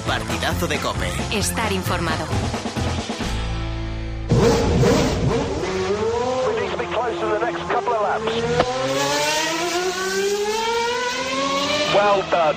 partidazo de COPE. Estar informado. Well done.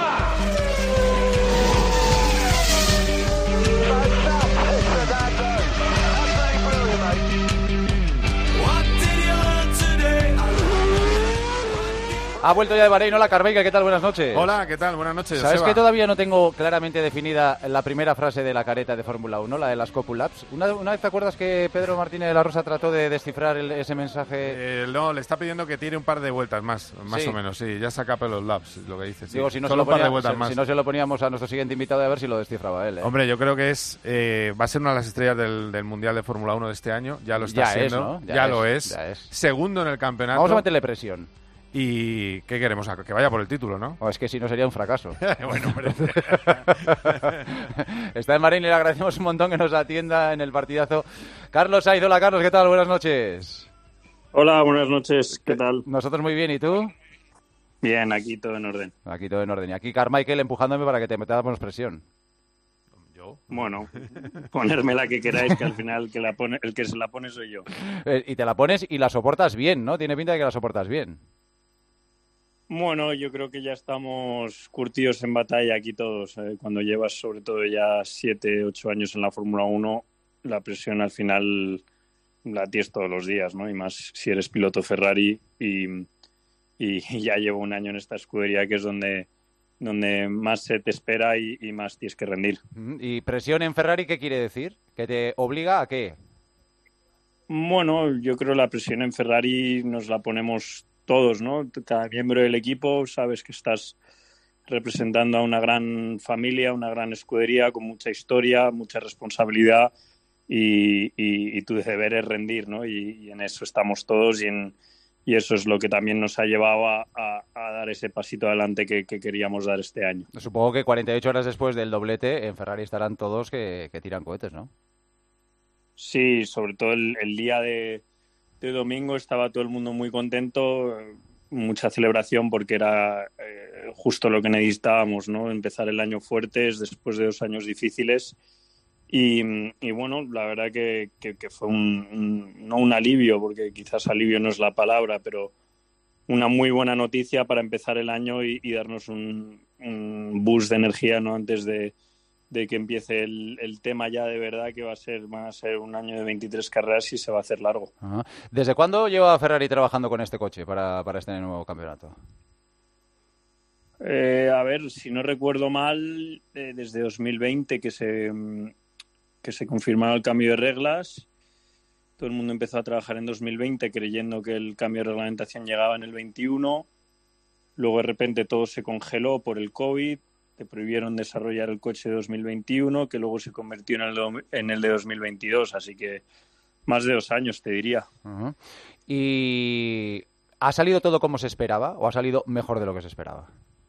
Ha vuelto ya de Bahrein. Hola, Carveiga, ¿qué tal? Buenas noches. Hola, ¿qué tal? Buenas noches. ¿Sabes Seba? que todavía no tengo claramente definida la primera frase de la careta de Fórmula 1, la de las Copulaps? ¿Una vez te acuerdas que Pedro Martínez de la Rosa trató de descifrar ese mensaje? No, le está pidiendo que tire un par de vueltas más Sí. o menos, sí. Ya saca pelos laps, lo que dice. Sí. Digo, si no, Solo un par de vueltas más. si no se lo poníamos a nuestro siguiente invitado, a ver si lo descifraba él. Hombre, yo creo que va a ser una de las estrellas del Mundial de Fórmula 1 de este año. Ya lo está Ya es, siendo. ¿no? Ya lo es. Ya es. Segundo en el campeonato. Vamos a meterle presión. ¿Y qué queremos? Que vaya por el título, ¿no? O es que si no sería un fracaso. Bueno, hombre. Está en Bahrein y le agradecemos un montón que nos atienda en el partidazo. Carlos Sainz, hola Carlos, ¿qué tal? Buenas noches. Hola, buenas noches, ¿qué tal? Nosotros muy bien, ¿y tú? Bien, aquí todo en orden. Aquí todo en orden. Y aquí Carmichael empujándome para que te metamos presión. ¿Yo? Bueno, ponerme la que queráis, que al final el que se la pone soy yo. Y te la pones y la soportas bien, ¿no? Tiene pinta de que la soportas bien. Bueno, yo creo que ya estamos curtidos en batalla aquí todos. Cuando llevas sobre todo ya 7, 8 años en la Fórmula 1, la presión al final la tienes todos los días, ¿no? Y más si eres piloto Ferrari y ya llevo un año en esta escudería que es donde más se te espera y más tienes que rendir. ¿Y presión en Ferrari qué quiere decir? ¿Que te obliga a qué? Bueno, yo creo que la presión en Ferrari nos la ponemos todos, ¿no? Cada miembro del equipo, sabes que estás representando a una gran familia, una gran escudería con mucha historia, mucha responsabilidad y tu deber es rendir, ¿no? Y en eso estamos todos y eso es lo que también nos ha llevado a dar ese pasito adelante que queríamos dar este año. Supongo que 48 horas después del doblete en Ferrari estarán todos que tiran cohetes, ¿no? Sí, sobre todo el día de domingo estaba todo el mundo muy contento, mucha celebración porque era justo lo que necesitábamos, ¿no? Empezar el año fuertes después de 2 años difíciles y bueno, la verdad que fue no un alivio, porque quizás alivio no es la palabra, pero una muy buena noticia para empezar el año y darnos un boost de energía, ¿no? Antes de que empiece el tema ya de verdad, que va a ser un año de 23 carreras y se va a hacer largo. Ajá. ¿Desde cuándo lleva Ferrari trabajando con este coche para este nuevo campeonato? A ver, si no recuerdo mal, desde 2020 que se confirmaba el cambio de reglas. Todo el mundo empezó a trabajar en 2020 creyendo que el cambio de reglamentación llegaba en el 21. Luego de repente todo se congeló por el COVID. Te prohibieron desarrollar el coche de 2021, que luego se convirtió en el de 2022. Así que más de 2 años, te diría. Uh-huh. ¿Y ha salido todo como se esperaba o ha salido mejor de lo que se esperaba?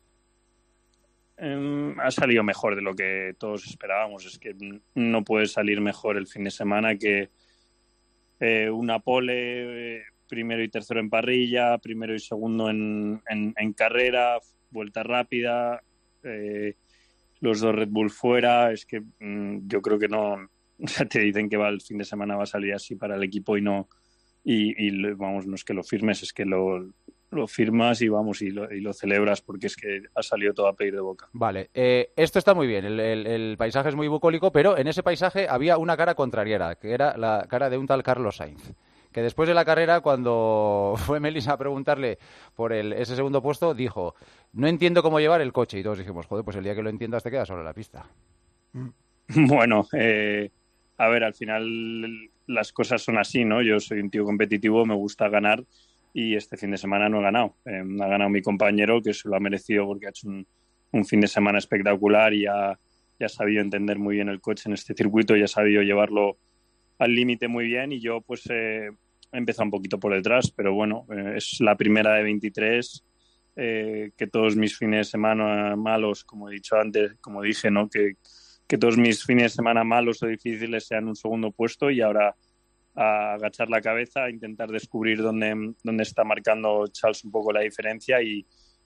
Ha salido mejor de lo que todos esperábamos. Es que no puede salir mejor el fin de semana que una pole, primero y tercero en parrilla, primero y segundo en carrera, vuelta rápida, los 2 Red Bull fuera. Es que yo creo que no, o sea, te dicen que el fin de semana va a salir así para el equipo y no vamos, no es que lo firmes, es que lo firmas y vamos y lo celebras, porque es que ha salido todo a pedir de boca. Vale, esto está muy bien, el paisaje es muy bucólico, pero en ese paisaje había una cara contrariera, que era la cara de un tal Carlos Sainz, que después de la carrera, cuando fue Melis a preguntarle por ese segundo puesto, dijo: no entiendo cómo llevar el coche, y todos dijimos: joder, pues el día que lo entiendas te quedas solo en la pista. Bueno, a ver, al final las cosas son así, ¿no? Yo soy un tío competitivo, me gusta ganar, y este fin de semana no he ganado. Ha ganado mi compañero, que se lo ha merecido porque ha hecho un fin de semana espectacular y ha sabido entender muy bien el coche en este circuito y ha sabido llevarlo al límite muy bien, y yo pues he empezado un poquito por detrás, pero bueno, es la primera de 23, que todos mis fines de semana malos, como he dicho antes, como dije, ¿no? Que todos mis fines de semana malos o difíciles sean un segundo puesto, y ahora a agachar la cabeza, a intentar descubrir dónde está marcando Charles un poco la diferencia y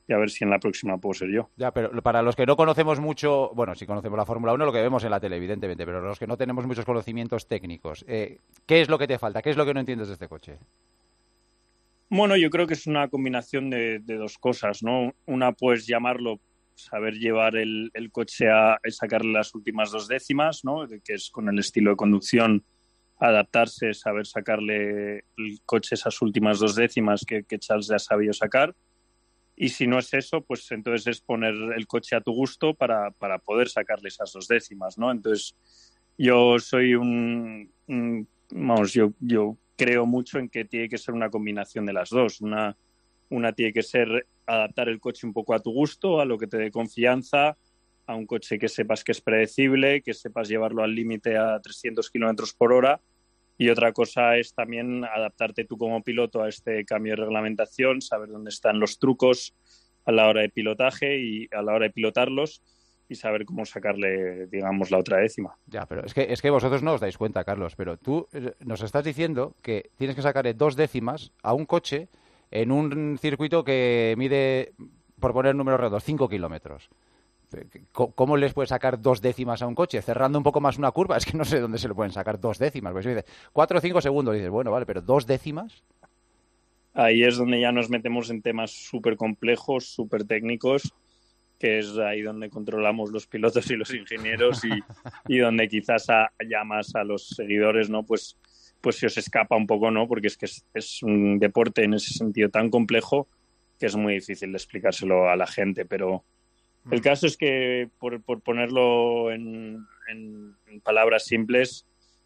y a ver si en la próxima puedo ser yo. Ya, pero para los que no conocemos mucho, bueno, sí conocemos la Fórmula 1, lo que vemos en la tele, evidentemente, pero los que no tenemos muchos conocimientos técnicos, ¿qué es lo que te falta? ¿Qué es lo que no entiendes de este coche? Bueno, yo creo que es una combinación de dos cosas, ¿no? Una, pues llamarlo, saber llevar el coche a sacarle las últimas 2 décimas, ¿no? Que es con el estilo de conducción, adaptarse, saber sacarle el coche esas últimas 2 décimas que Charles ya ha sabido sacar. Y si no es eso, pues entonces es poner el coche a tu gusto para poder sacarle esas 2 décimas, ¿no? Entonces, yo soy vamos, yo creo mucho en que tiene que ser una combinación de las dos. Una tiene que ser adaptar el coche un poco a tu gusto, a lo que te dé confianza, a un coche que sepas que es predecible, que sepas llevarlo al límite a 300 kilómetros por hora. Y otra cosa es también adaptarte tú como piloto a este cambio de reglamentación, saber dónde están los trucos a la hora de pilotaje y a la hora de pilotarlos y saber cómo sacarle, digamos, la otra décima. Ya, pero es que vosotros no os dais cuenta, Carlos, pero tú nos estás diciendo que tienes que sacarle 2 décimas a un coche en un circuito que mide, por poner números redondos, 5 kilómetros. ¿Cómo les puedes sacar 2 décimas a un coche? Cerrando un poco más una curva, es que no sé dónde se le pueden sacar 2 décimas. Pues si dices 4 o 5 segundos, dices, bueno, vale, pero 2 décimas. Ahí es donde ya nos metemos en temas súper complejos, súper técnicos, que es ahí donde controlamos los pilotos y los ingenieros y donde quizás llamas a los seguidores, ¿no? Pues se os escapa un poco, ¿no? Porque es que es un deporte en ese sentido tan complejo que es muy difícil de explicárselo a la gente, pero el caso es que, por ponerlo en palabras simples,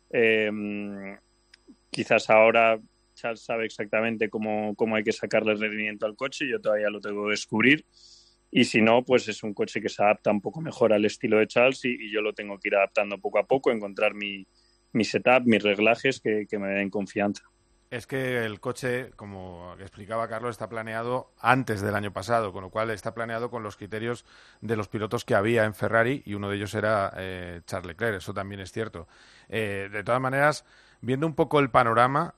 quizás ahora Charles sabe exactamente cómo hay que sacarle el rendimiento al coche, yo todavía lo tengo que descubrir, y si no, pues es un coche que se adapta un poco mejor al estilo de Charles y yo lo tengo que ir adaptando poco a poco, encontrar mi setup, mis reglajes que me den confianza. Es que el coche, como explicaba Carlos, está planeado antes del año pasado, con lo cual está planeado con los criterios de los pilotos que había en Ferrari y uno de ellos era Charles Leclerc, eso también es cierto. De todas maneras, viendo un poco el panorama,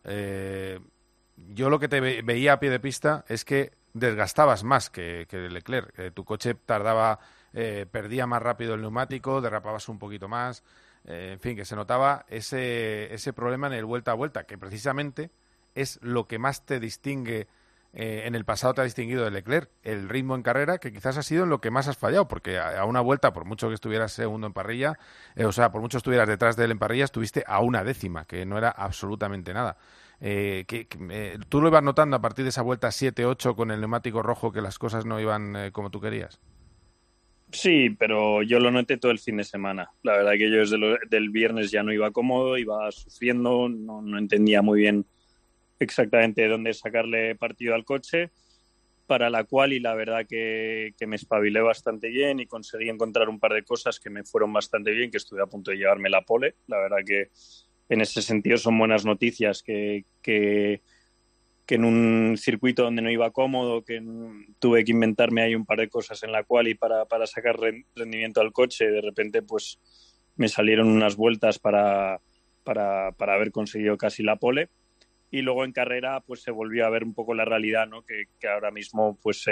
yo lo que te veía a pie de pista es que desgastabas más que Leclerc. Tu coche perdía más rápido el neumático, derrapabas un poquito más. En fin, que se notaba ese problema en el vuelta a vuelta, que precisamente es lo que más te distingue, en el pasado te ha distinguido de Leclerc, el ritmo en carrera, que quizás ha sido en lo que más has fallado, porque a una vuelta, por mucho que estuvieras segundo en parrilla, por mucho estuvieras detrás de él en parrilla, estuviste a 1 décima, que no era absolutamente nada. ¿Tú lo ibas notando a partir de esa vuelta 7-8 con el neumático rojo, que las cosas no iban como tú querías? Sí, pero yo lo noté todo el fin de semana. La verdad que yo desde del viernes ya no iba cómodo, iba sufriendo, no entendía muy bien exactamente dónde sacarle partido al coche, para la cual y la verdad que me espabilé bastante bien y conseguí encontrar un par de cosas que me fueron bastante bien, que estuve a punto de llevarme la pole. La verdad que en ese sentido son buenas noticias que en un circuito donde no iba cómodo, que tuve que inventarme ahí un par de cosas en la cual y para sacar rendimiento al coche, de repente pues me salieron unas vueltas para haber conseguido casi la pole. Y luego en carrera pues se volvió a ver un poco la realidad, ¿no? Que ahora mismo pues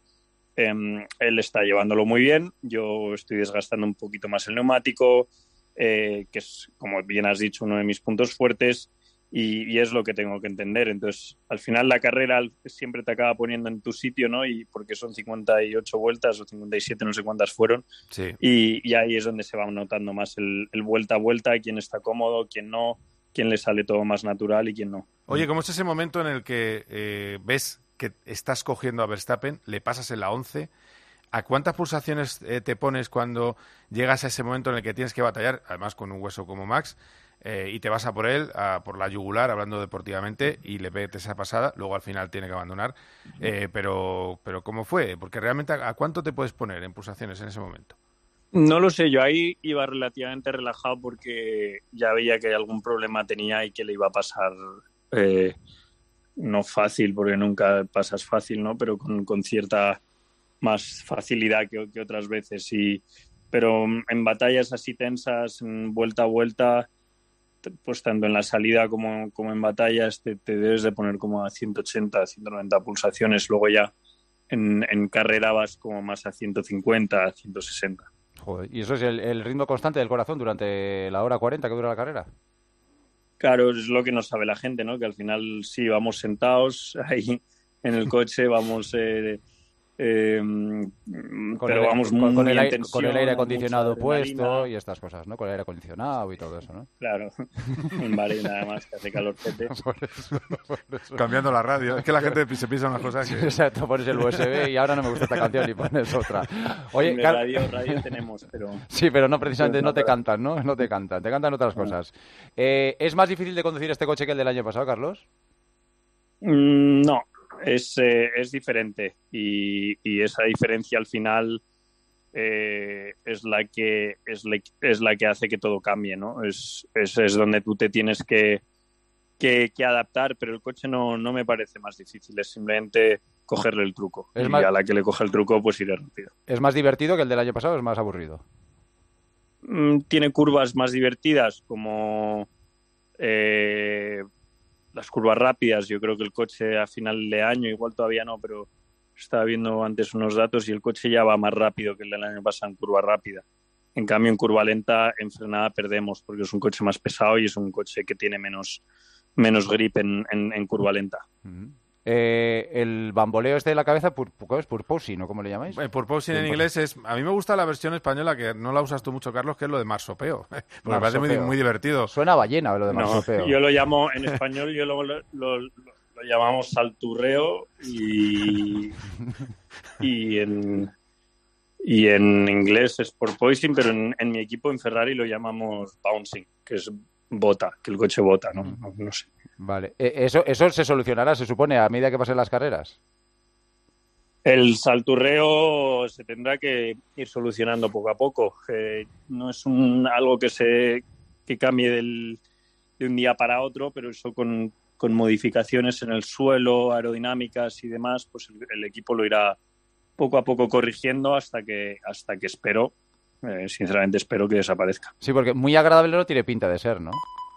él está llevándolo muy bien, yo estoy desgastando un poquito más el neumático, que es, como bien has dicho, uno de mis puntos fuertes. Y es lo que tengo que entender. Entonces, al final la carrera siempre te acaba poniendo en tu sitio, ¿no? Y porque son 58 vueltas o 57, no sé cuántas fueron. Sí. Y ahí es donde se va notando más el vuelta a vuelta, quién está cómodo, quién no, quién le sale todo más natural y quién no. Oye, ¿cómo es ese momento en el que ves que estás cogiendo a Verstappen, le pasas en la 11? ¿A cuántas pulsaciones te pones cuando llegas a ese momento en el que tienes que batallar, además con un hueso como Max, y te vas a por él, por la yugular, hablando deportivamente, y le metes esa pasada, luego al final tiene que abandonar? Pero ¿cómo fue? Porque realmente, ¿a cuánto te puedes poner en pulsaciones en ese momento? No lo sé, yo ahí iba relativamente relajado porque ya veía que algún problema tenía y que le iba a pasar, no fácil, porque nunca pasas fácil, ¿no? Pero con cierta más facilidad que otras veces. Pero en batallas así tensas, vuelta a vuelta, pues tanto en la salida como en batallas te debes de poner como a 180, 190 pulsaciones. Luego ya en carrera vas como más a 150, a 160. Joder, ¿y eso es el ritmo constante del corazón durante la hora 40 que dura la carrera? Claro, es lo que no sabe la gente, ¿no? Que al final sí vamos sentados ahí en el coche, vamos... pero vamos muy en tensión, con el aire acondicionado mucha adrenalina. puesto y estas cosas, ¿no? Con el aire acondicionado y todo eso, ¿no? Claro, en Bahrein además que hace calorcete. Por eso. Cambiando la radio. Es que la gente se piensa unas cosas que... Exacto, pones el USB y ahora no me gusta esta canción y pones otra. Oye, Hombre, radio tenemos, pero... Sí, pero no precisamente Pues no te pero- cantan, ¿no? No te cantan otras cosas. ¿Es más difícil de conducir este coche que el del año pasado, Carlos? No, es diferente y esa diferencia al final es la que hace que todo cambie, ¿no? Es donde tú te tienes que adaptar, pero el coche no me parece más difícil, es simplemente cogerle el truco. Es Y más- a la que le coge el truco, pues iré rápido. ¿Es más divertido que el del año pasado o es más aburrido? Tiene curvas más divertidas, como las curvas rápidas. Yo creo que el coche a final de año, igual todavía no, pero estaba viendo antes unos datos y el coche ya va más rápido que el del año pasado en curva rápida. En cambio, en curva lenta, en frenada perdemos, porque es un coche más pesado y es un coche que tiene menos grip en curva lenta. Uh-huh. El bamboleo este de la cabeza, ¿cómo es? Purposing, ¿no? ¿Cómo le llamáis? Purposing en inglés es... A mí me gusta la versión española, que no la usas tú mucho, Carlos, que es lo de marsopeo. Porque me parece muy, muy divertido. Suena a ballena lo de marsopeo. Yo lo llamo, en español, lo llamamos salturreo y en inglés es porpoising, pero en mi equipo, en Ferrari, lo llamamos bouncing, que es bota, que el coche bota, ¿no? No sé. Vale. Eso se solucionará, se supone, a medida que pasen las carreras. El salturreo se tendrá que ir solucionando poco a poco. No es algo que cambie de un día para otro, pero eso con modificaciones en el suelo, aerodinámicas y demás, pues el equipo lo irá poco a poco corrigiendo hasta que espero, sinceramente espero que desaparezca. Sí, porque muy agradable no tiene pinta de ser, ¿no?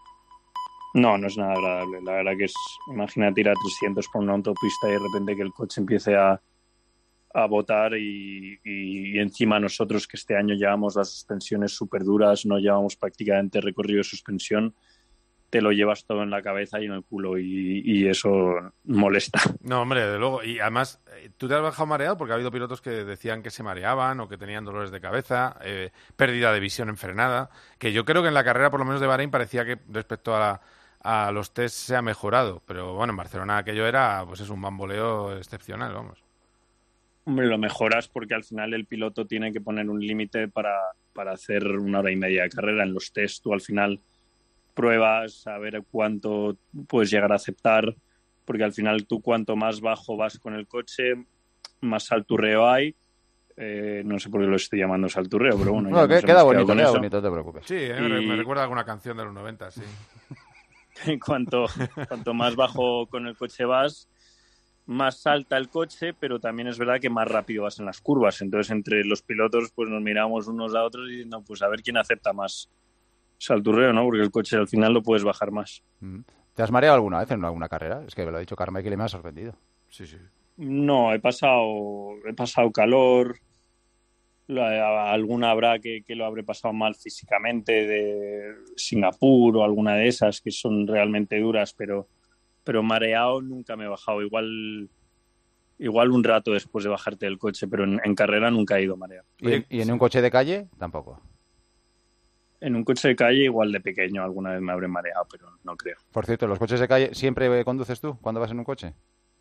No es nada agradable. La verdad que imagínate ir a 300 por una autopista y de repente que el coche empiece a botar y encima nosotros que este año llevamos las suspensiones súper duras, no llevamos prácticamente recorrido de suspensión, te lo llevas todo en la cabeza y en el culo y eso molesta. No, hombre, desde luego. Y además, ¿tú te has bajado mareado? Porque ha habido pilotos que decían que se mareaban o que tenían dolores de cabeza, pérdida de visión en frenada, que yo creo que en la carrera, por lo menos de Bahrein, parecía que respecto a los test se ha mejorado. Pero bueno, en Barcelona aquello era, pues es un bamboleo excepcional, vamos. Hombre, lo mejoras porque al final el piloto tiene que poner un límite para hacer 1 hora y media de carrera. En los test tú al final pruebas a ver cuánto puedes llegar a aceptar, porque al final tú cuanto más bajo vas con el coche, más salturreo hay. No sé por qué lo estoy llamando salturreo, pero bueno. No, queda bonito, no te preocupes. Sí, me recuerda a alguna canción de los 90, sí. cuanto más bajo con el coche vas, más salta el coche, pero también es verdad que más rápido vas en las curvas. Entonces, entre los pilotos, pues nos miramos unos a otros y diciendo, pues a ver quién acepta más salturreo, ¿no? Porque el coche al final lo puedes bajar más. ¿Te has mareado alguna vez en alguna carrera? Es que me lo ha dicho Carmichael y me ha sorprendido. Sí. No, he pasado calor. Alguna habrá que lo habré pasado mal físicamente, de Singapur o alguna de esas que son realmente duras, pero mareado nunca me he bajado. Igual un rato después de bajarte del coche, pero en carrera nunca he ido mareado. ¿Y en un coche de calle? Tampoco. En un coche de calle igual de pequeño alguna vez me habré mareado, pero no creo. Por cierto, ¿los coches de calle siempre conduces tú cuando vas en un coche?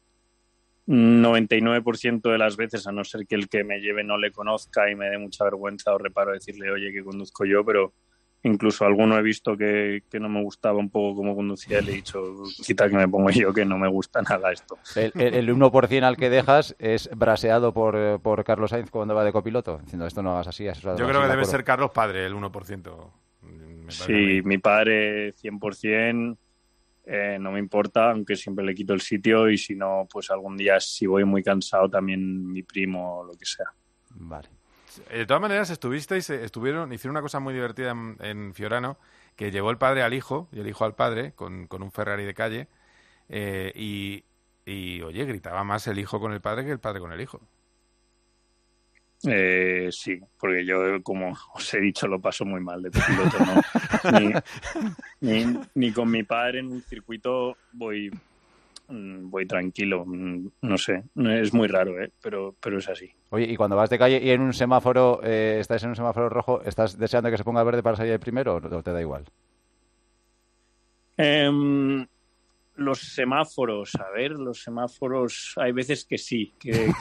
99% de las veces, a no ser que el que me lleve no le conozca y me dé mucha vergüenza o reparo decirle, oye, que conduzco yo, pero incluso alguno he visto que no me gustaba un poco cómo conducía y le he dicho, quita que me pongo yo, que no me gusta nada esto. El 1% al que dejas es braseado por Carlos Sainz cuando va de copiloto, diciendo, esto no hagas así. Yo creo que debe ser Carlos padre, el 1%. Sí, mi padre 100%, no me importa, aunque siempre le quito el sitio y si no, pues algún día si voy muy cansado también mi primo o lo que sea. Vale. De todas maneras, hicieron una cosa muy divertida en Fiorano, que llevó el padre al hijo y el hijo al padre con un Ferrari de calle y y, oye, gritaba más el hijo con el padre que el padre con el hijo. Sí, porque yo, como os he dicho, lo paso muy mal de piloto, ¿no? Ni con mi padre en un circuito voy tranquilo, no sé, es muy raro, pero es así. Oye, y cuando vas de calle y en un semáforo, estás en un semáforo rojo, ¿estás deseando que se ponga verde para salir de primero o te da igual? Los semáforos, hay veces que sí,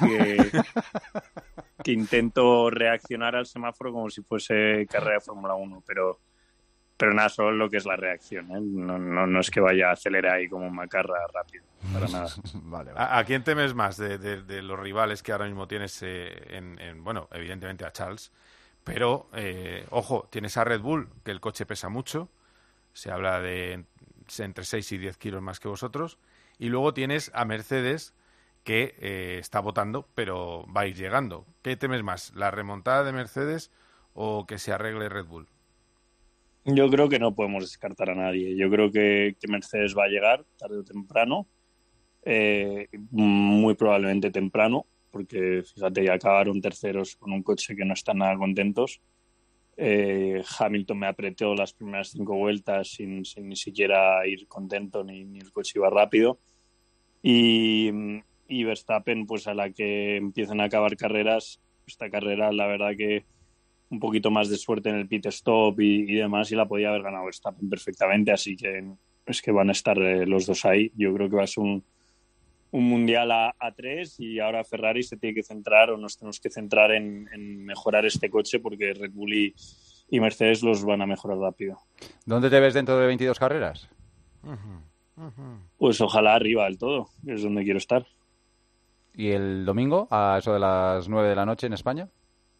que intento reaccionar al semáforo como si fuese carrera de Fórmula 1, pero nada, solo lo que es la reacción, ¿eh? No es que vaya a acelerar ahí como un macarra rápido, para nada. Vale. ¿A quién temes más de los rivales que ahora mismo tienes bueno, evidentemente a Charles, pero, ojo, tienes a Red Bull, que el coche pesa mucho, se habla de entre 6 y 10 kilos más que vosotros, y luego tienes a Mercedes, que está votando, pero va a ir llegando. ¿Qué temes más, la remontada de Mercedes o que se arregle Red Bull? Yo creo que no podemos descartar a nadie. Yo creo que Mercedes va a llegar tarde o temprano, muy probablemente temprano, porque fíjate, ya acabaron terceros con un coche que no están nada contentos. Hamilton me apretó las primeras 5 vueltas sin ni siquiera ir contento, ni el coche iba rápido. Y Verstappen, pues a la que empiezan a acabar carreras, esta carrera la verdad que un poquito más de suerte en el pit stop y demás, y la podía haber ganado Verstappen perfectamente, así que es que van a estar los dos ahí. Yo creo que va a ser un mundial a 3, y ahora Ferrari se tiene que centrar, o nos tenemos que centrar en mejorar este coche, porque Red Bull y Mercedes los van a mejorar rápido. ¿Dónde te ves dentro de 22 carreras? Pues ojalá arriba del todo, que es donde quiero estar. ¿Y el domingo, a eso de las 9 de la noche en España?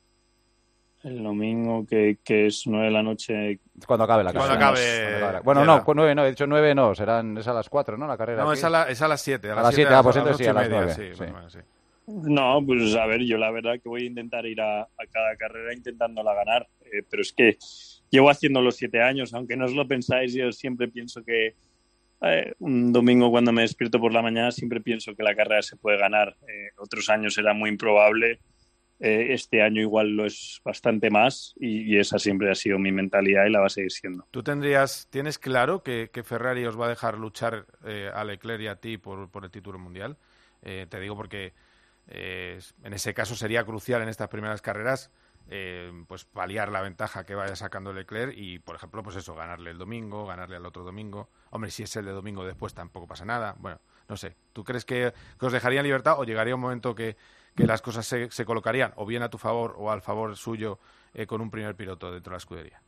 El domingo, que es 9 de la noche. Cuando acabe la carrera. Cuando acabe. Bueno, no, 9 no, he dicho 9 no, es a las 4, ¿no? La carrera. No, aquí. es a las 7. A las 7, pues entonces sí, a las 9. Sí, Sí. sí. No, pues a ver, yo la verdad que voy a intentar ir a cada carrera intentándola ganar, pero es que llevo haciendo los 7 años, aunque no os lo pensáis, yo siempre pienso que un domingo cuando me despierto por la mañana siempre pienso que la carrera se puede ganar. Otros años era muy improbable, este año igual lo es bastante más, y esa siempre ha sido mi mentalidad y la va a seguir siendo. ¿Tú tienes claro que Ferrari os va a dejar luchar a Leclerc y a ti por el título mundial? Te digo porque en ese caso sería crucial en estas primeras carreras pues paliar la ventaja que vaya sacando Leclerc y, por ejemplo, pues eso, ganarle el domingo, ganarle al otro domingo. Hombre, si es el de domingo después tampoco pasa nada. Bueno, no sé. ¿Tú crees que os dejarían libertad o llegaría un momento que las cosas se colocarían o bien a tu favor o al favor suyo con un primer piloto dentro de la escudería?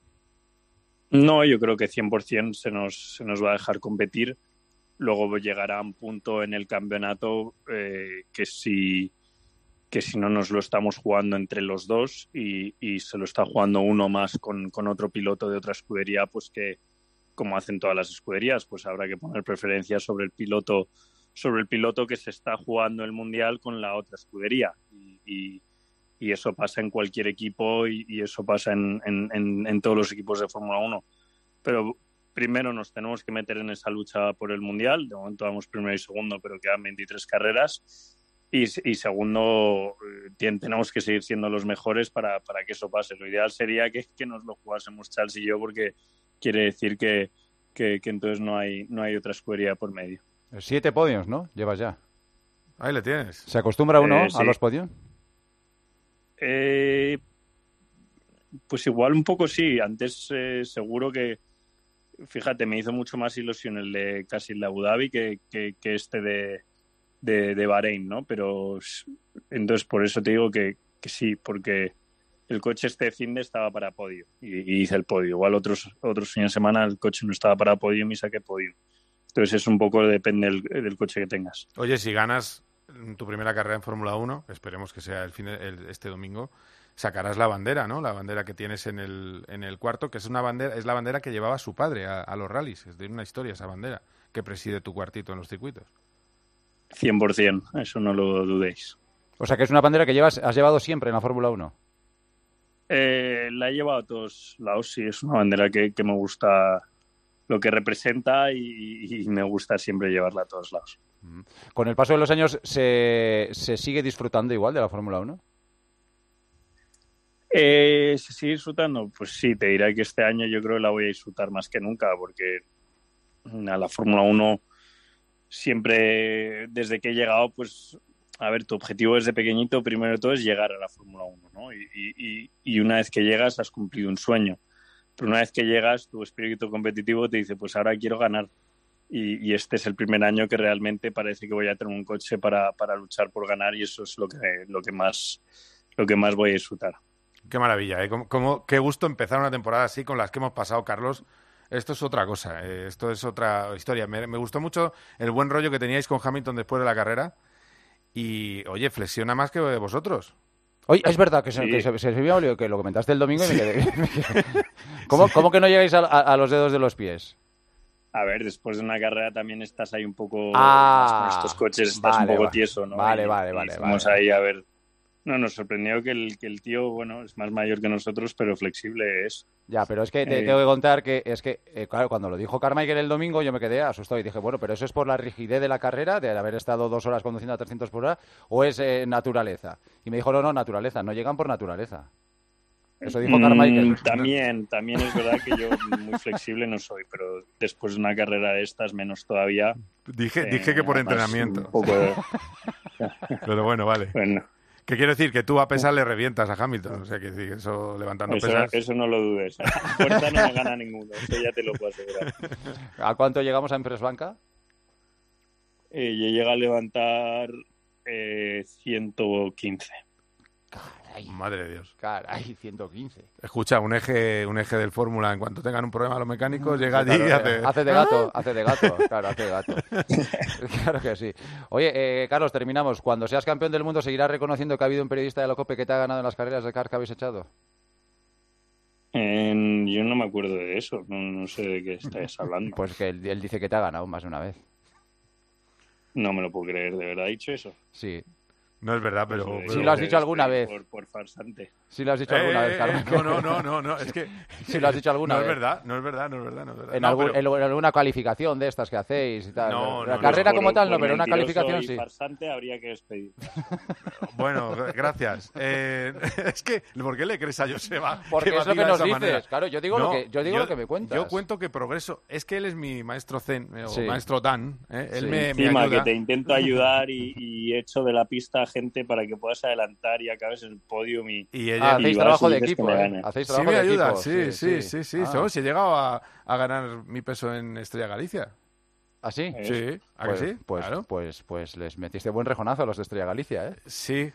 No, yo creo que 100% se nos va a dejar competir. Luego llegará un punto en el campeonato que si no nos lo estamos jugando entre los dos y se lo está jugando uno más con otro piloto de otra escudería, pues que, como hacen todas las escuderías, pues habrá que poner preferencia sobre el piloto que se está jugando el mundial con la otra escudería. Y eso pasa en cualquier equipo y eso pasa en todos los equipos de Fórmula 1. Pero primero nos tenemos que meter en esa lucha por el mundial. De momento vamos primero y segundo, pero quedan 23 carreras. Y segundo, tenemos que seguir siendo los mejores para que eso pase. Lo ideal sería que nos lo jugásemos Charles y yo, porque quiere decir que entonces no hay otra escudería por medio. 7 podios, ¿no? Llevas ya. Ahí le tienes. ¿Se acostumbra uno sí. a los podios? Pues igual un poco sí. Antes seguro que, fíjate, me hizo mucho más ilusión el de casi el de Abu Dhabi que este de Bahrein, ¿no? Pero entonces por eso te digo que sí, porque el coche este fin de estaba para podio y hice el podio. Igual otros fines de semana el coche no estaba para podio y saqué podio. Entonces es un poco, depende del coche que tengas. Oye, si ganas tu primera carrera en Fórmula 1, esperemos que sea este domingo, sacarás la bandera, ¿no? La bandera que tienes en el cuarto, que es la bandera que llevaba su padre a los rallies. Es de una historia esa bandera que preside tu cuartito en los circuitos. 100%, eso no lo dudéis. O sea que es una bandera que has llevado siempre en la Fórmula 1. La he llevado a todos lados, sí, es una bandera que me gusta lo que representa y me gusta siempre llevarla a todos lados. Con el paso de los años, ¿se sigue disfrutando igual de la Fórmula 1? ¿Se sigue disfrutando? Pues sí, te diré que este año yo creo que la voy a disfrutar más que nunca, porque a la Fórmula 1 siempre, desde que he llegado, pues, a ver, tu objetivo desde pequeñito, primero de todo, es llegar a la Fórmula 1, ¿no? Y una vez que llegas, has cumplido un sueño. Pero una vez que llegas, tu espíritu competitivo te dice, pues ahora quiero ganar. Y este es el primer año que realmente parece que voy a tener un coche para luchar por ganar, y eso es lo que más voy a disfrutar. Qué maravilla, ¿eh? Qué gusto empezar una temporada así con las que hemos pasado, Carlos. Esto es otra cosa, esto es otra historia. Me gustó mucho el buen rollo que teníais con Hamilton después de la carrera. Y, oye, flexiona más que vosotros. Oye, es verdad que se me había olvidado que lo comentaste el domingo y me quedé. ¿Cómo que no llegáis a los dedos de los pies? A ver, después de una carrera también estás ahí un poco... más con estos coches estás un poco tieso, ¿no? Vale. Vamos ahí a ver... No, nos sorprendió que el tío, bueno, es más mayor que nosotros, pero flexible es. Ya, pero es que te tengo que contar que claro, cuando lo dijo Carmichael el domingo yo me quedé asustado y dije, bueno, pero ¿eso es por la rigidez de la carrera, de haber estado 2 horas conduciendo a 300 por hora, o es naturaleza? Y me dijo, no, naturaleza, no llegan por naturaleza. Eso dijo Carmichael. También es verdad que yo muy flexible no soy, pero después de una carrera de estas, menos todavía. Dije que por entrenamiento. Un poco de... Pero bueno, vale. Bueno. ¿Qué quiero decir? Que tú a pesar le revientas a Hamilton. O sea, que eso levantando pesas... Eso no lo dudes. A fuerza no me gana ninguno. Eso ya te lo puedo asegurar. ¿A cuánto llegamos a Empresbanca? Yo llego a levantar 115. Caray. Madre de Dios. Caray, 115. Escucha, un eje del Fórmula, en cuanto tengan un problema los mecánicos, llega allí y hace de gato, claro, hace de gato. Claro que sí. Oye, Carlos, terminamos. Cuando seas campeón del mundo, ¿seguirás reconociendo que ha habido un periodista de la COPE que te ha ganado en las carreras de kart que habéis echado? Yo no me acuerdo de eso, no sé de qué estáis hablando. Pues que él dice que te ha ganado más de una vez. No me lo puedo creer, ¿de verdad ha dicho eso? Sí. No es verdad, pero... Sí lo has dicho alguna vez. Por farsante. Sí lo has dicho alguna vez, Carlos. No, es que... Sí lo has dicho alguna vez. No es verdad. En alguna calificación de estas que hacéis y tal. La No, carrera como tal no, por pero una calificación y sí. farsante habría que despedir. Bueno, gracias. Es que, ¿por qué le crees a Joseba? Porque es lo que nos dices. Manera? Claro, yo digo lo que me cuentas. Yo cuento que progreso. Es que él es mi maestro Zen, o Sí. maestro Dan. Él Sí. me Encima ayuda. que te intento ayudar y echo de la pista a gente para que puedas adelantar y acabes en el podium y ella hacéis trabajo de equipo, Hacéis trabajo de ayuda, sí. Si he llegado a ganar mi peso en Estrella Galicia. ¿Ah, sí? Sí, ¿a que sí? Claro. Pues les metiste buen rejonazo a los de Estrella Galicia, ¿eh? Sí.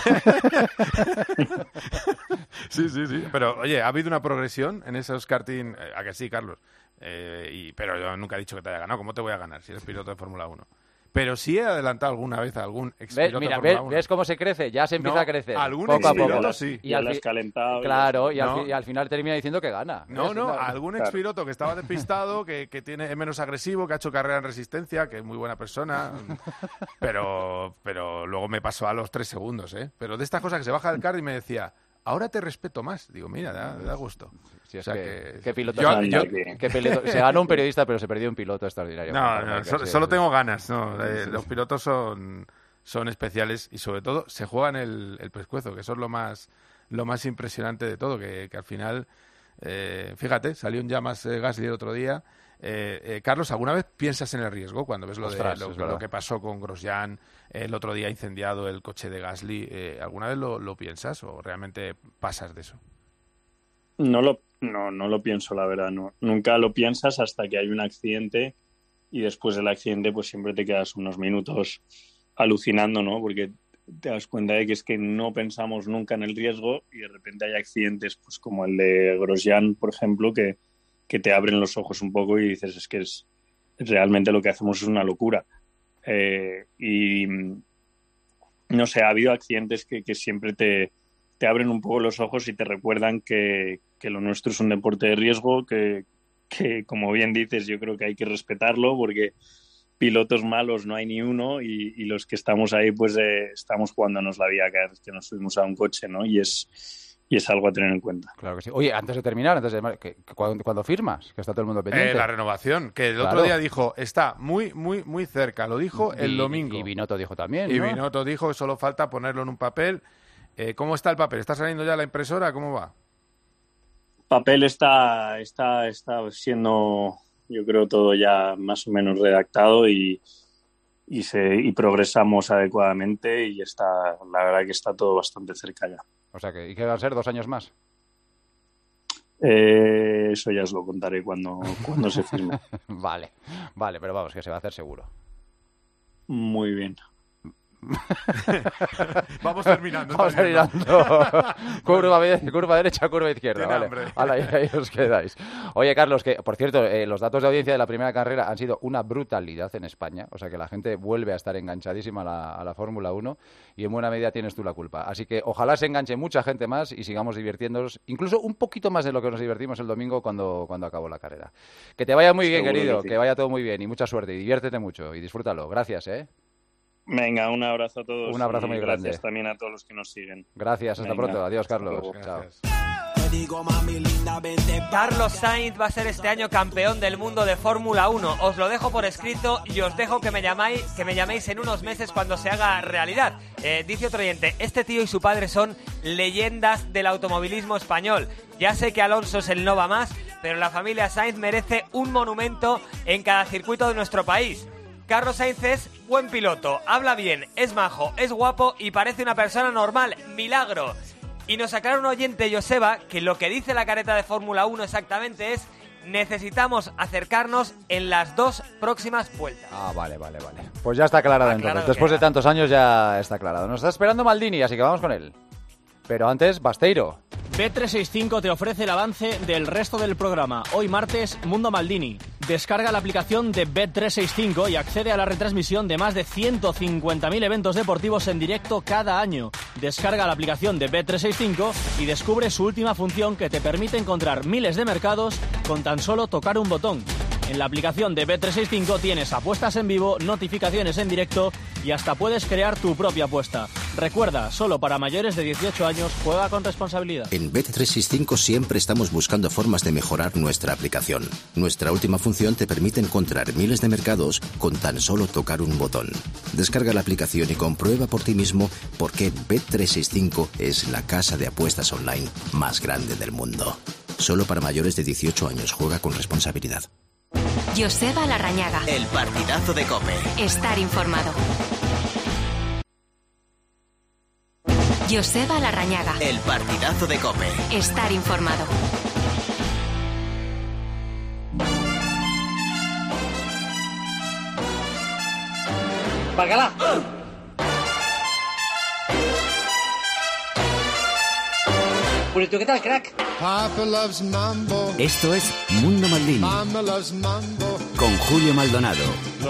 Sí. Pero, oye, ¿ha habido una progresión en esos karting? ¿A que sí, Carlos? Pero yo nunca he dicho que te haya ganado. ¿Cómo te voy a ganar si eres piloto de Fórmula 1? Pero sí he adelantado alguna vez a algún expiloto de Fórmula 1. ¿Ves cómo se crece? Ya se empieza a crecer. Algún poco a expiloto poco. sí. Y ya lo has calentado. Claro, y al final termina diciendo que gana. Algún expiloto que estaba despistado, que es menos agresivo, que ha hecho carrera en resistencia, que es muy buena persona. Pero luego me pasó a los 3 segundos, ¿eh? Pero de estas cosas que se baja del kart y me decía... Ahora te respeto más. Digo, mira, da gusto. Sí, es o sea ¿qué piloto? Se ganó un periodista, pero se perdió un piloto extraordinario. Solo tengo ganas. Los pilotos son especiales y sobre todo se juegan el pescuezo, que eso es lo más impresionante de todo, que al final, fíjate, salió un llamas Gasly el otro día. Carlos, ¿alguna vez piensas en el riesgo cuando ves lo que pasó con Grosjean, el otro día incendiado el coche de Gasly? ¿Alguna vez lo piensas o realmente pasas de eso? No lo pienso, la verdad. No. Nunca lo piensas hasta que hay un accidente y después del accidente pues siempre te quedas unos minutos alucinando, ¿no? Porque te das cuenta de que es que no pensamos nunca en el riesgo y de repente hay accidentes pues como el de Grosjean, por ejemplo, que te abren los ojos un poco y dices, es que realmente lo que hacemos es una locura. Y no sé, ha habido accidentes que siempre te abren un poco los ojos y te recuerdan que lo nuestro es un deporte de riesgo, que como bien dices, yo creo que hay que respetarlo porque pilotos malos no hay ni uno y los que estamos ahí pues estamos jugándonos la vida cada vez que nos subimos a un coche, ¿no? Y es y es algo a tener en cuenta. Claro que sí. Oye, antes de terminar, ¿cuándo firmas? Que está todo el mundo pendiente. La renovación, que el otro día dijo, está muy, muy, muy cerca. Lo dijo el domingo. Y Binotto dijo también, ¿no? Y Binotto dijo que solo falta ponerlo en un papel. ¿Cómo está el papel? ¿Está saliendo ya la impresora? ¿Cómo va? Papel está siendo, yo creo, todo ya más o menos redactado y progresamos adecuadamente y la verdad que está todo bastante cerca ya. O sea, ¿y qué van a ser 2 años más? Eso ya os lo contaré cuando se firme. Vale, pero vamos, que se va a hacer seguro. Muy bien. Vamos terminando. Curva derecha, curva izquierda. Vale. Ahí os quedáis. Oye, Carlos, que por cierto, los datos de audiencia de la primera carrera han sido una brutalidad en España. O sea que la gente vuelve a estar enganchadísima a la Fórmula 1 y en buena medida tienes tú la culpa. Así que ojalá se enganche mucha gente más y sigamos divirtiéndonos, incluso un poquito más de lo que nos divertimos el domingo cuando acabó la carrera. Que te vaya muy bien, querido, que vaya todo muy bien y mucha suerte y diviértete mucho y disfrútalo. Gracias, Venga, un abrazo a todos. Un abrazo muy grande. Gracias también a todos los que nos siguen. Gracias, hasta pronto. Adiós, Carlos. Chao. Carlos Sainz va a ser este año campeón del mundo de Fórmula 1. Os lo dejo por escrito y os dejo que me llaméis en unos meses cuando se haga realidad. Dice otro oyente, este tío y su padre son leyendas del automovilismo español. Ya sé que Alonso es el no va más, pero la familia Sainz merece un monumento en cada circuito de nuestro país. Carlos Sainz es buen piloto, habla bien, es majo, es guapo y parece una persona normal. ¡Milagro! Y nos aclara un oyente, Joseba, que lo que dice la careta de Fórmula 1 exactamente es: necesitamos acercarnos en las 2 próximas vueltas. Vale. Pues ya está aclarado entonces. Después de tantos años ya está aclarado. Nos está esperando Maldini, así que vamos con él. Pero antes, Basteiro. Bet365 te ofrece el avance del resto del programa. Hoy martes, Mundo Maldini. Descarga la aplicación de Bet365 y accede a la retransmisión de más de 150.000 eventos deportivos en directo cada año. Descarga la aplicación de Bet365 y descubre su última función que te permite encontrar miles de mercados con tan solo tocar un botón. En la aplicación de Bet365 tienes apuestas en vivo, notificaciones en directo y hasta puedes crear tu propia apuesta. Recuerda, solo para mayores de 18 años, juega con responsabilidad. En Bet365 siempre estamos buscando formas de mejorar nuestra aplicación. Nuestra última función te permite encontrar miles de mercados con tan solo tocar un botón. Descarga la aplicación y comprueba por ti mismo por qué Bet365 es la casa de apuestas online más grande del mundo. Solo para mayores de 18 años, juega con responsabilidad. Joseba Larrañaga. El partidazo de COPE. Estar informado. Joseba Larrañaga. El partidazo de COPE. Estar informado. ¡Bacala! Pues, ¿qué tal, crack? Esto es Mundo Maldini con Julio Maldonado.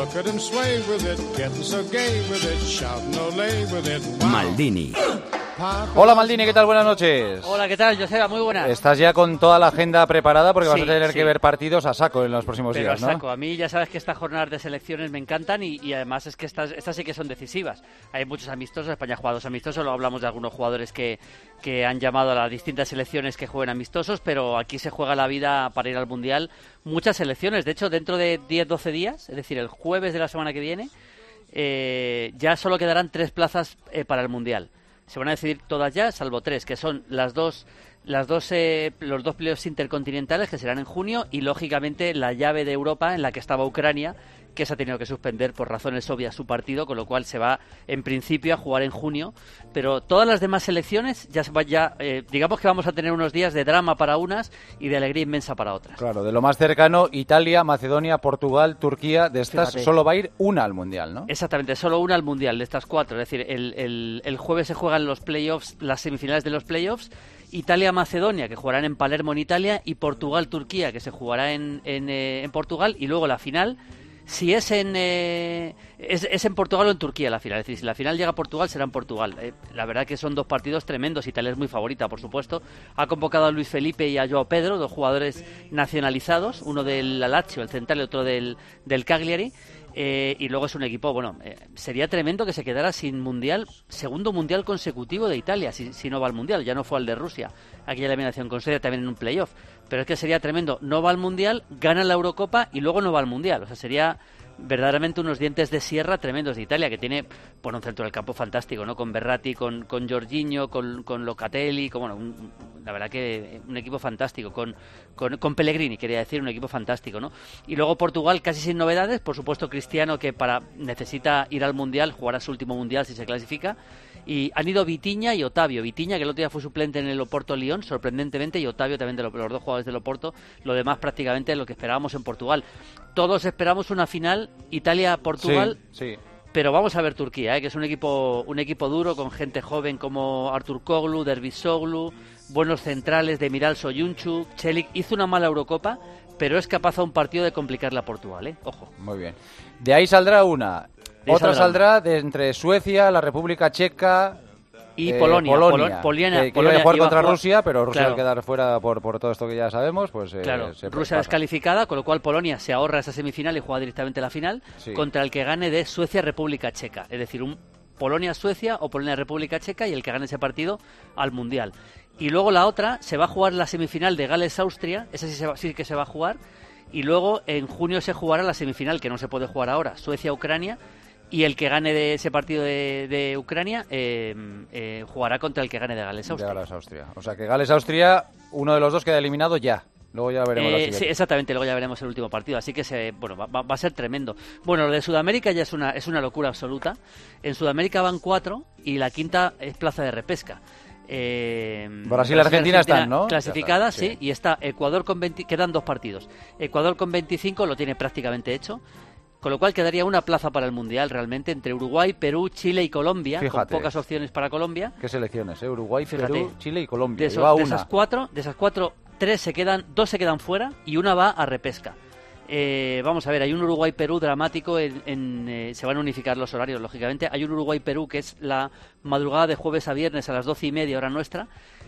Maldini. Hola Maldini, ¿qué tal? Buenas noches. Hola, ¿qué tal, Joseba? Muy buenas. Estás ya con toda la agenda preparada porque vas a tener sí. que ver partidos a saco en los próximos días, ¿no? A saco. A mí ya sabes que estas jornadas de selecciones me encantan y además es que estas sí que son decisivas. Hay muchos amistosos, España ha jugado 2 amistosos, luego hablamos de algunos jugadores que han llamado a las distintas selecciones que jueguen amistosos, pero aquí se juega la vida para ir al Mundial. Muchas selecciones, de hecho dentro de 10-12 días, es decir, el jueves de la semana que viene, ya solo quedarán 3 plazas para el Mundial. Se van a decidir todas ya, salvo 3, que son los dos playoffs intercontinentales, que serán en junio, y lógicamente la llave de Europa en la que estaba Ucrania, que se ha tenido que suspender por razones obvias su partido, con lo cual se va en principio a jugar en junio. Pero todas las demás selecciones digamos que vamos a tener unos días de drama para unas y de alegría inmensa para otras. Claro, de lo más cercano, Italia, Macedonia, Portugal, Turquía, de estas Fíjate. Solo va a ir una al Mundial, ¿no? Exactamente, solo una al Mundial de estas 4. Es decir, el jueves se juegan los playoffs, las semifinales de los playoffs. Italia-Macedonia, que jugarán en Palermo en Italia, y Portugal-Turquía, que se jugará en Portugal, y luego la final. Si es en Portugal o en Turquía la final, es decir, si la final llega a Portugal será en Portugal. La verdad que son 2 partidos tremendos. Italia es muy favorita, por supuesto. Ha convocado a Luis Felipe y a Joao Pedro, 2 jugadores nacionalizados, uno del Lazio, el central, y otro del Cagliari. Y luego es un equipo, sería tremendo que se quedara sin mundial, segundo mundial consecutivo de Italia, si no va al mundial. Ya no fue al de Rusia, aquella eliminación con Suecia también en un playoff. Pero es que sería tremendo, no va al mundial, gana la Eurocopa y luego no va al mundial. O sea, sería verdaderamente unos dientes de sierra tremendos de Italia, que tiene un centro del campo fantástico, ¿no? Con Verratti, con Jorginho, con Locatelli, la verdad que un equipo fantástico, con Pellegrini, quería decir, un equipo fantástico, ¿no? Y luego Portugal casi sin novedades, por supuesto Cristiano, que necesita ir al Mundial, jugará su último Mundial si se clasifica, y han ido Vitinha y Otavio. Vitinha, que el otro día fue suplente en el Oporto-Lyon, sorprendentemente, y Otavio también, de los dos jugadores del Oporto. Lo demás prácticamente lo que esperábamos en Portugal. Todos esperamos una final Italia-Portugal, sí. Pero vamos a ver Turquía, que es un equipo duro, con gente joven como Artur Koglu, Dervisoglu, buenos centrales de Miral Soyuncu. Çelik hizo una mala Eurocopa, pero es capaz a un partido de complicarle a Portugal, ojo. Muy bien. De ahí saldrá una. Otra saldrá de entre Suecia, la República Checa y Polonia. Que iba a jugar contra Rusia, pero Rusia al quedar fuera por todo esto que ya sabemos, pues Rusia descalificada, con lo cual Polonia se ahorra esa semifinal y juega directamente la final contra el que gane de Suecia-República Checa. Es decir, un Polonia-Suecia o Polonia-República Checa, y el que gane ese partido al Mundial. Y luego la otra, se va a jugar la semifinal de Gales-Austria, esa sí que se va a jugar, y luego en junio se jugará la semifinal, que no se puede jugar ahora, Suecia-Ucrania, y el que gane de ese partido de Ucrania jugará contra el que gane de Gales-Austria. O sea que Gales-Austria, uno de los dos queda eliminado ya. Luego ya veremos la siguiente. Sí, exactamente, luego ya veremos el último partido. Así que va a ser tremendo. Bueno, lo de Sudamérica ya es una locura absoluta. En Sudamérica van 4 y la quinta es plaza de repesca. Brasil y Argentina están, ¿no? Clasificadas, sí. Y está Ecuador con 20, quedan 2 partidos. Ecuador con 25 lo tiene prácticamente hecho. Con lo cual quedaría una plaza para el Mundial realmente entre Uruguay, Perú, Chile y Colombia, con pocas opciones para Colombia. ¿Qué selecciones? Uruguay, Perú, Chile y Colombia. De esas cuatro, 2 se quedan fuera y una va a repesca. Vamos a ver, hay un Uruguay-Perú dramático, se van a unificar los horarios, lógicamente. Hay un Uruguay-Perú que es la madrugada de jueves a viernes a las 12:30 hora nuestra,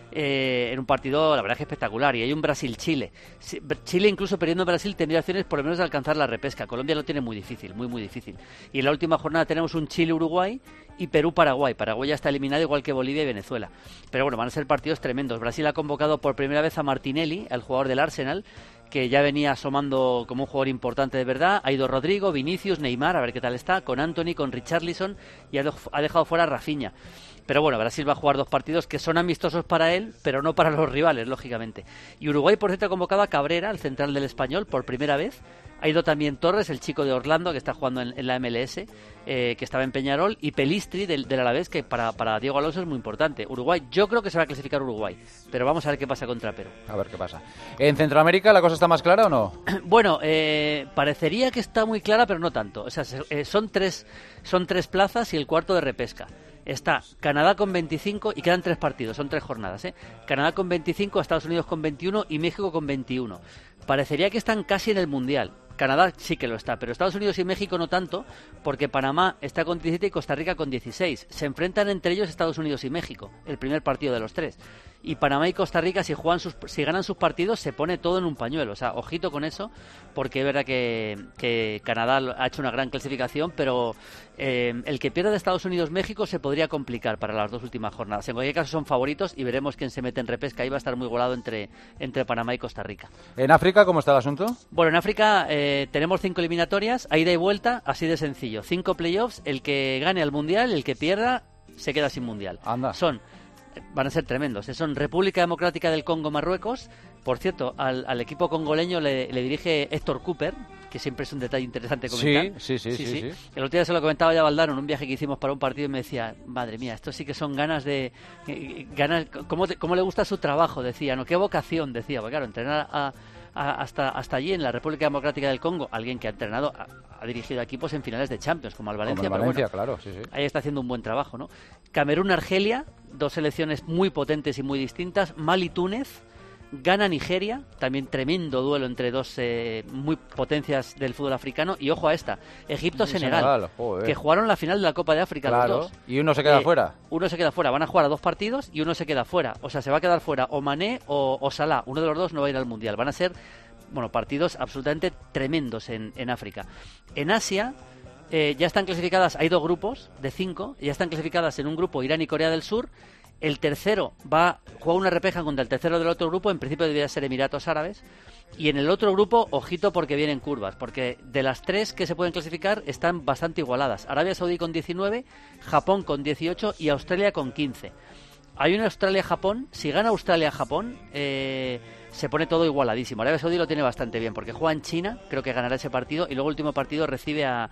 en un partido, la verdad, que espectacular. Y hay un Brasil-Chile. Chile, incluso perdiendo en Brasil, tendría opciones por lo menos de alcanzar la repesca. Colombia lo tiene muy difícil, muy, muy difícil. Y en la última jornada tenemos un Chile-Uruguay y Perú-Paraguay. Paraguay ya está eliminado, igual que Bolivia y Venezuela. Pero bueno, van a ser partidos tremendos. Brasil ha convocado por primera vez a Martinelli, el jugador del Arsenal, que ya venía asomando como un jugador importante de verdad. Ha ido Rodrigo, Vinicius, Neymar, a ver qué tal está, con Anthony, con Richarlison, y ha dejado fuera a Rafinha. Pero bueno, Brasil va a jugar 2 partidos que son amistosos para él, pero no para los rivales, lógicamente. Y Uruguay, por cierto, ha convocado a Cabrera, el central del Español, por primera vez. Ha ido también Torres, el chico de Orlando, que está jugando en la MLS, que estaba en Peñarol, y Pelistri, del Alavés, que para Diego Alonso es muy importante. Uruguay, yo creo que se va a clasificar Uruguay, pero vamos a ver qué pasa contra Perú. A ver qué pasa. ¿En Centroamérica la cosa está más clara o no? Bueno, parecería que está muy clara, pero no tanto. O sea, son tres plazas y el cuarto de repesca. Está Canadá con 25 y quedan 3 partidos, son 3 jornadas, Canadá con 25, Estados Unidos con 21 y México con 21. Parecería que están casi en el Mundial. Canadá sí que lo está, pero Estados Unidos y México no tanto, porque Panamá está con 17 y Costa Rica con 16. Se enfrentan entre ellos Estados Unidos y México, el primer partido de los 3. Y Panamá y Costa Rica, si ganan sus partidos, se pone todo en un pañuelo. O sea, ojito con eso, porque es verdad que Canadá ha hecho una gran clasificación, pero el que pierda de Estados Unidos-México se podría complicar para las 2 últimas jornadas. En cualquier caso son favoritos y veremos quién se mete en repesca. Ahí va a estar muy golado entre Panamá y Costa Rica. ¿En África cómo está el asunto? Bueno, en África tenemos 5 eliminatorias, a ida y vuelta, así de sencillo. 5 playoffs, el que gane al Mundial, el que pierda se queda sin Mundial. Anda. Van a ser tremendos. Son República Democrática del Congo, Marruecos. Por cierto, al equipo congoleño le dirige Héctor Cooper, que siempre es un detalle interesante comentar. Sí. El otro día se lo comentaba ya a Valdano en un viaje que hicimos para un partido y me decía, madre mía, esto sí que son ganas de... ¿Cómo le gusta su trabajo? Decía, ¿no? Qué vocación, decía. Porque claro, entrenar hasta allí en la República Democrática del Congo, alguien que ha entrenado, ha dirigido equipos en finales de Champions, como el Valencia. Como el Valencia, claro, sí. Ahí está haciendo un buen trabajo, ¿no? Camerún-Argelia, 2 selecciones muy potentes y muy distintas. Mali-Túnez, gana Nigeria, también tremendo duelo entre 2 muy potencias del fútbol africano. Y ojo a esta, Egipto-Senegal, que jugaron la final de la Copa de África, claro, los 2. Y uno se queda fuera. Uno se queda fuera, van a jugar a 2 partidos y uno se queda fuera. O sea, se va a quedar fuera o Mané o Salah. Uno de los 2 no va a ir al Mundial. Van a ser partidos absolutamente tremendos en África. En Asia ya están clasificadas, hay 2 grupos de 5, ya están clasificadas en un grupo Irán y Corea del Sur. El tercero juega una repeja contra el tercero del otro grupo, en principio debería ser Emiratos Árabes. Y en el otro grupo, ojito porque vienen curvas, porque de las 3 que se pueden clasificar están bastante igualadas. Arabia Saudí con 19, Japón con 18 y Australia con 15. Hay una Australia-Japón, si gana Australia-Japón, se pone todo igualadísimo. Arabia Saudí lo tiene bastante bien, porque juega en China, creo que ganará ese partido, y luego el último partido recibe a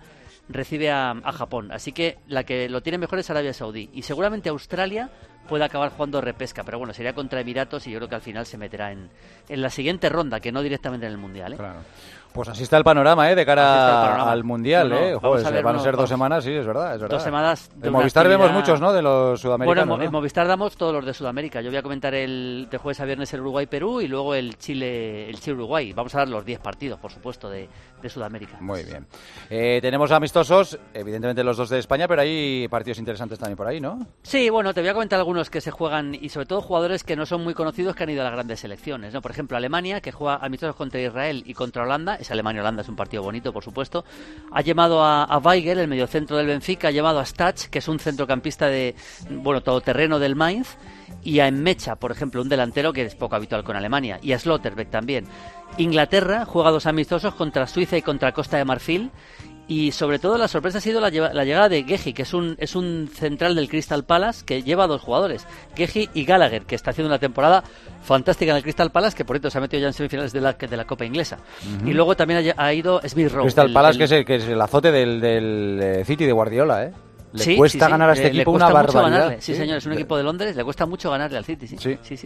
Japón. Así que la que lo tiene mejor es Arabia Saudí. Y seguramente Australia puede acabar jugando repesca, pero bueno, sería contra Emiratos y yo creo que al final se meterá en la siguiente ronda, que no directamente en el Mundial, ¿eh? Claro. Pues así está el panorama, de cara al Mundial, Joder, van a ser 2 semanas, sí, es verdad. 2 semanas. En Movistar vemos muchos, ¿no?, de los sudamericanos. Bueno, en Movistar damos todos los de Sudamérica. Yo voy a comentar de jueves a viernes el Uruguay-Perú y luego el Chile-Uruguay. Vamos a dar los 10 partidos, por supuesto, de Sudamérica. Muy bien. Tenemos amistosos, evidentemente los 2 de España, pero hay partidos interesantes también por ahí, ¿no? Sí, bueno, te voy a comentar algunos que se juegan y sobre todo jugadores que no son muy conocidos que han ido a las grandes selecciones, ¿no? Por ejemplo, Alemania, que juega amistosos contra Israel y contra Holanda. Es Alemania-Holanda, es un partido bonito, por supuesto. Ha llamado a Weigl, el mediocentro del Benfica, ha llamado a Stach, que es un centrocampista todoterreno del Mainz, y a Emmecha, por ejemplo, un delantero que es poco habitual con Alemania, y a Slotterbeck también. Inglaterra juega 2 amistosos contra Suiza y contra Costa de Marfil. Y sobre todo la sorpresa ha sido la llegada de Gehi, que es un central del Crystal Palace que lleva 2 jugadores, Gehi y Gallagher, que está haciendo una temporada fantástica en el Crystal Palace, que por cierto se ha metido ya en semifinales de la Copa Inglesa. Uh-huh. Y luego también ha ido Smith Rowe. Crystal Palace, que es el azote del City de Guardiola, ¿eh? Le cuesta ganar a este equipo una barbaridad. Sí, señor, es un equipo de Londres, le cuesta mucho ganarle al City, sí.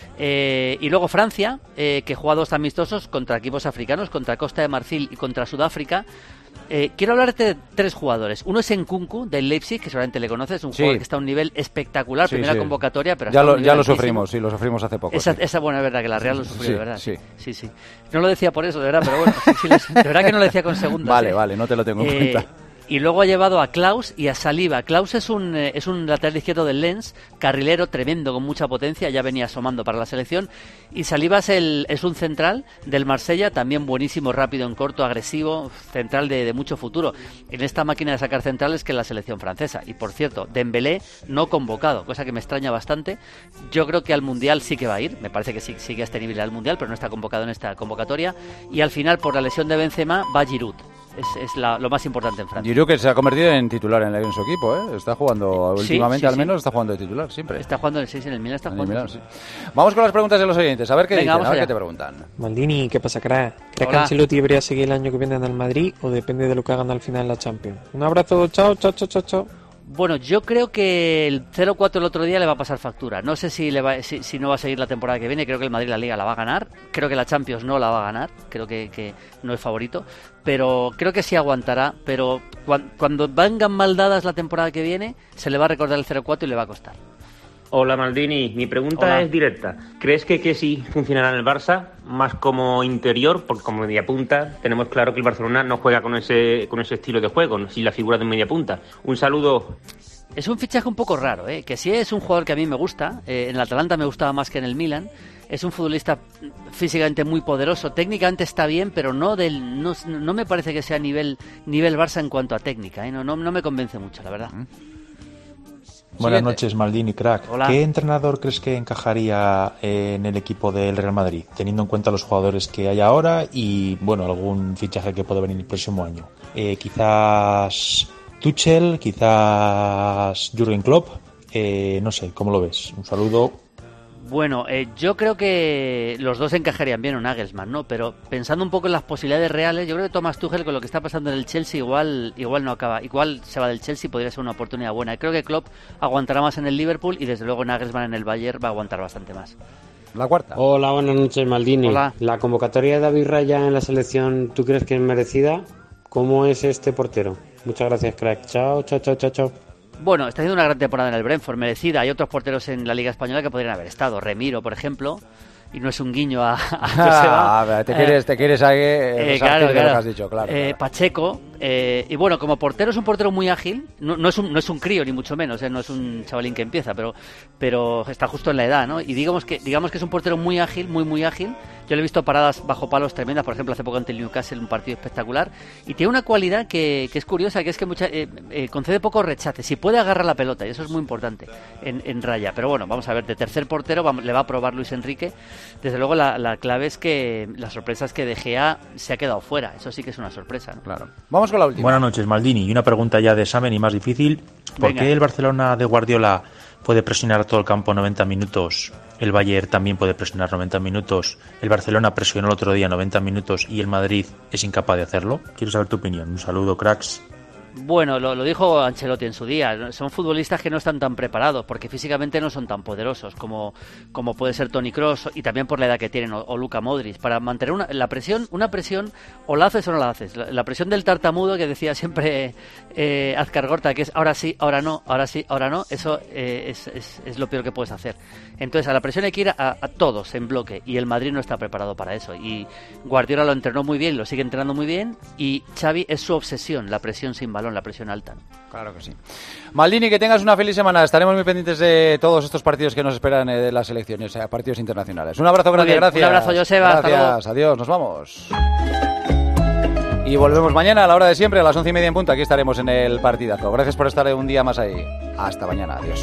Y luego Francia, que juega 2 amistosos contra equipos africanos, contra Costa de Marfil y contra Sudáfrica. Quiero hablarte de 3 jugadores. Uno es Nkunku, del Leipzig, que seguramente le conoces, un jugador que está a un nivel espectacular, primera convocatoria, pero ya lo sufrimos, lo sufrimos hace poco. Esa buena, es verdad, que la Real lo sufrió, de verdad. Sí. No lo decía por eso, de verdad, pero bueno, de verdad que no lo decía con segundas. Vale, no te lo tengo en cuenta. Y luego ha llevado a Klaus y a Saliba. Klaus es un lateral izquierdo del Lens, carrilero tremendo, con mucha potencia, ya venía asomando para la selección. Y Saliba es un central del Marsella, también buenísimo, rápido en corto, agresivo, central de mucho futuro en esta máquina de sacar centrales que es la selección francesa. Y por cierto, Dembélé no convocado, cosa que me extraña bastante. Yo creo que al Mundial sí que va a ir, me parece que sí sigue a este nivel al Mundial, pero no está convocado en esta convocatoria. Y al final, por la lesión de Benzema, va Giroud. Es lo más importante en Francia. Giroud, que se ha convertido en titular en su equipo, ¿eh? Está jugando últimamente, al menos está jugando de titular siempre. Está jugando en el Milan, está jugando. Sí. Vamos con las preguntas de los oyentes, a ver qué dicen, a ver qué te preguntan. Maldini, ¿qué pasa, crack? ¿Crees que Ancelotti debería seguir el año que viene en el Madrid o depende de lo que hagan al final en la Champions? Un abrazo, chao. Bueno, yo creo que el 0-4 el otro día le va a pasar factura. No sé si no va a seguir la temporada que viene. Creo que el Madrid la Liga la va a ganar. Creo que la Champions no la va a ganar. Creo que no es favorito. Pero creo que sí aguantará. Pero cuando vengan mal dadas la temporada que viene, se le va a recordar el 0-4 y le va a costar. Hola Maldini, mi pregunta es directa. ¿Crees que sí funcionará en el Barça más como interior? Porque como mediapunta tenemos claro que el Barcelona no juega con ese estilo de juego, sin la figura de mediapunta. Un saludo. Es un fichaje un poco raro, que sí es un jugador que a mí me gusta. En el Atalanta me gustaba más que en el Milan. Es un futbolista físicamente muy poderoso, técnicamente está bien, pero no me parece que sea nivel Barça en cuanto a técnica. No me convence mucho, la verdad. Buenas noches, Maldini, crack. Hola. ¿Qué entrenador crees que encajaría en el equipo del Real Madrid, teniendo en cuenta los jugadores que hay ahora y, bueno, algún fichaje que puede venir el próximo año? Quizás Tuchel, quizás Jürgen Klopp, no sé, ¿cómo lo ves? Un saludo. Bueno, yo creo que los dos encajarían bien, o Nagelsmann, ¿no? Pero pensando un poco en las posibilidades reales, yo creo que Thomas Tuchel, con lo que está pasando en el Chelsea, igual no acaba. Igual se va del Chelsea, podría ser una oportunidad buena. Creo que Klopp aguantará más en el Liverpool y desde luego Nagelsmann en el Bayern va a aguantar bastante más. La cuarta. Hola, buenas noches, Maldini. Hola. La convocatoria de David Raya en la selección, ¿tú crees que es merecida? ¿Cómo es este portero? Muchas gracias, crack. Chao. Bueno, está haciendo una gran temporada en el Brentford, merecida. Hay otros porteros en la Liga Española que podrían haber estado. Remiro, por ejemplo, y no es un guiño a Joseba. Te quieres ahí, claro. Lo que has dicho, claro. Pacheco, Y bueno, como portero es un portero muy ágil, no es un crío ni mucho menos, no es un chavalín que empieza, pero está justo en la edad, ¿no? Y digamos que es un portero muy ágil, muy ágil. Yo le he visto paradas bajo palos tremendas, por ejemplo, hace poco ante el Newcastle, un partido espectacular. Y tiene una cualidad que es curiosa, que es que concede pocos rechaces. Si puede agarrar la pelota, y eso es muy importante en raya. Pero bueno, vamos a ver, de tercer portero le va a probar Luis Enrique. Desde luego la clave es que la sorpresa es que De Gea se ha quedado fuera. Eso sí que es una sorpresa, ¿no? Claro. Vamos con la última. Buenas noches, Maldini. Y una pregunta ya de examen y más difícil. ¿Por qué el Barcelona de Guardiola puede presionar todo el campo 90 minutos? El Bayern también puede presionar 90 minutos. El Barcelona presionó el otro día 90 minutos y el Madrid es incapaz de hacerlo. Quiero saber tu opinión. Un saludo, cracks. Bueno, lo dijo Ancelotti en su día. Son futbolistas que no están tan preparados porque físicamente no son tan poderosos como puede ser Toni Kroos y también por la edad que tienen o Luka Modric. Para mantener una presión o la haces o no la haces. La presión del tartamudo que decía siempre Azcar Gorta, que es ahora sí, ahora no, ahora sí, ahora no. Eso es lo peor que puedes hacer. Entonces a la presión hay que ir a todos en bloque y el Madrid no está preparado para eso. Y Guardiola lo entrenó muy bien, lo sigue entrenando muy bien y Xavi es su obsesión, la presión sin balón, la presión alta. Claro que sí. Maldini, que tengas una feliz semana. Estaremos muy pendientes de todos estos partidos que nos esperan de las elecciones, partidos internacionales. Un abrazo grande, gracias. Un abrazo, Joseba. Gracias, adiós, nos vamos. Y volvemos mañana a la hora de siempre, a las 11:30 en punto. Aquí estaremos en el partidazo. Gracias por estar un día más ahí. Hasta mañana, adiós.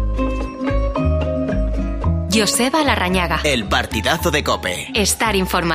Joseba Larrañaga. El partidazo de COPE. Estar informado.